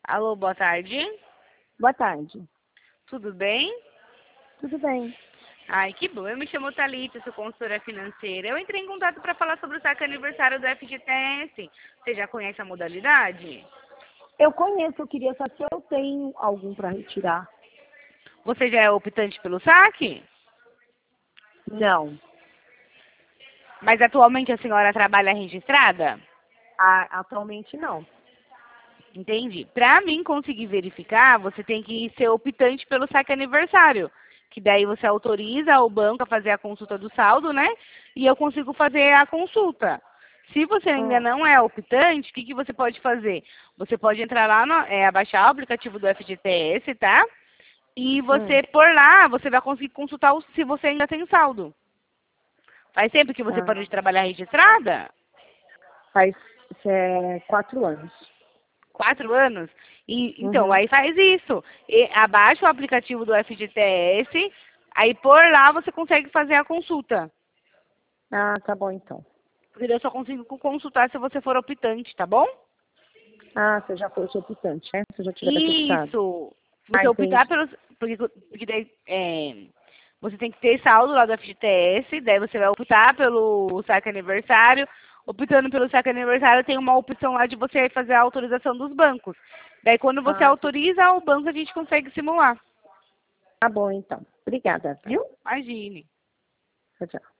Alô, boa tarde. Boa tarde. Tudo bem? Tudo bem? Ai, que bom. Eu me chamo Thalita, sou consultora financeira. Eu entrei em contato para falar sobre o saque aniversário do FGTS. Você já conhece a modalidade? Eu conheço, eu queria saber se eu tenho algum para retirar. Você já é optante pelo saque? Não. Mas atualmente a senhora trabalha registrada? Atualmente não. Entendi. Para mim conseguir verificar, você tem que ser optante pelo saque aniversário. Que daí você autoriza o banco a fazer a consulta do saldo, né? E eu consigo fazer a consulta. Se você ainda Hum. não é optante, o que você pode fazer? Você pode entrar lá, baixar o aplicativo do FGTS, tá? E você, por lá, você vai conseguir consultar se você ainda tem saldo. Faz tempo que você parou de trabalhar registrada? Faz 4 anos. 4 anos? Então, aí faz isso. Abaixa o aplicativo do FGTS, aí por lá você consegue fazer a consulta. Ah, tá bom então. Porque eu só consigo consultar se você for optante, tá bom? Ah, você já fosse optante, né? Você já tivesse optado. Isso. Se você optar pelos... Porque daí, você tem que ter saldo lá do FGTS, daí você vai optar pelo saque aniversário. Optando pelo saque aniversário, tem uma opção lá de você fazer a autorização dos bancos. Daí, quando você autoriza, o banco a gente consegue simular. Tá bom então. Obrigada, viu? Imagine. Tchau, tchau.